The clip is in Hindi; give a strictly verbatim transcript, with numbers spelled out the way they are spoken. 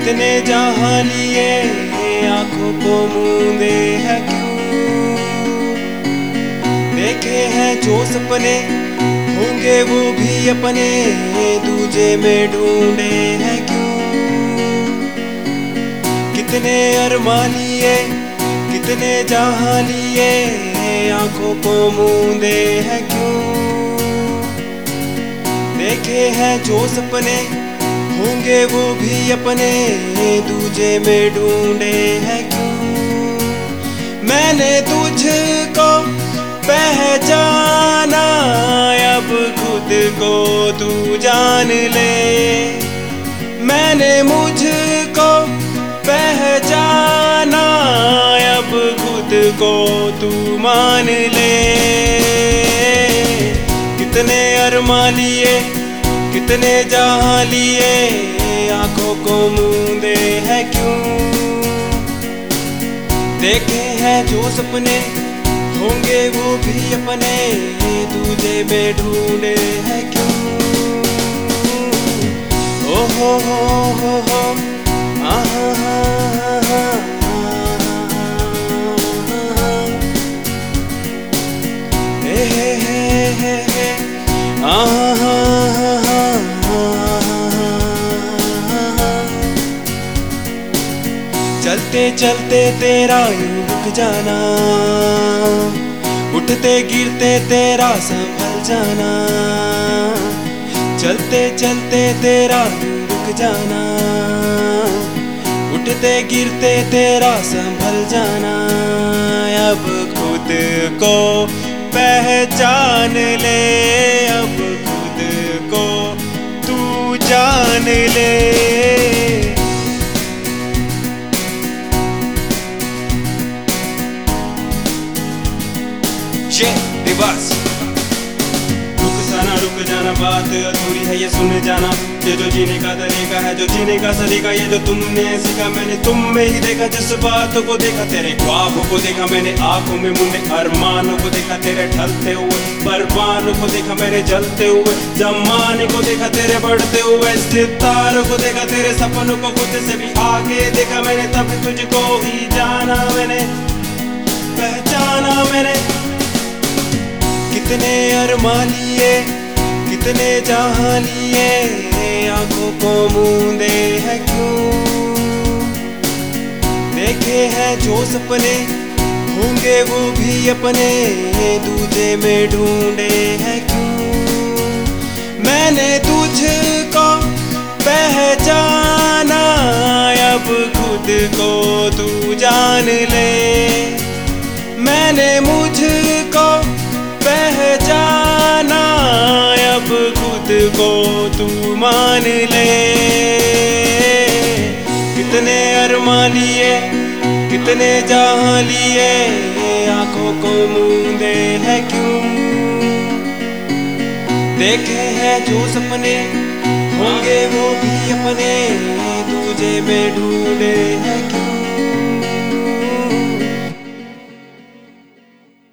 कितने जहाँ लिए आंखों को मूंदे हैं क्यों, देखे हैं जो सपने होंगे वो भी अपने दूजे में ढूंढे हैं क्यों। कितने अरमा लिए कितने जहाँ लिए आंखों को मूंदे हैं क्यों, देखे हैं जो सपने होंगे वो भी अपने दूजे में ढूंढे हैं क्यों। मैंने तुझको पहचाना अब खुद को तू जान ले, मैंने मुझको पहचाना अब खुद को तू मान ले। कितने अरमा लिए कितने जहाँ लिए आंखों को मूंदे हैं क्यों, देखे हैं जो सपने होंगे वो भी अपने दूजे में ढूंढे हैं क्यों। ओ हो हो हो हो आहा हे हे हे हे हे आहा चलते चलते तेरा यूं रुक जाना, उठते गिरते तेरा संभल जाना, चलते चलते तेरा यूं रुक जाना, उठते गिरते तेरा संभल जाना। अब खुद को पहचान ले, अब खुद को तू जान ले। दिवस रुक जाना रुक जाना बात अधूरी है ये सुन जाना, ये जो जीने का तरीका है जो जीने का सलीका, ये जो तुमने सीखा मैंने तुम में ही देखा। जिस बात को देखा तेरे ख्वाबों को देखा मैंने आंखों में मुंडे अरमानों को देखा तेरे ढलते हुए, परवानों को देखा मैंने जलते हुए, जमाने को देखा तेरे बढ़ते हुए, सितारों को देखा तेरे सपनों को खुद से भी आगे देखा मैंने, तब तुझको ही जाना मैंने पहचाना मैंने। कितने अरमा लिए कितने जहाँ लिए आंखों को मूंदे हैं क्यों, देखे हैं जो सपने होंगे वो भी अपने दूजे में ढूंढे हैं क्यों। मैंने तुझको पहचाना अब खुद को तू जान ले, मैंने मुझको पहचाना अब खुद को तू मान ले। कितने अरमा लिए कितने जहाँ लिए आंखों को मूंदे हैं क्यों, देखे हैं जो सपने होंगे वो भी अपने दूजे में ढूंढे हैं क्यों।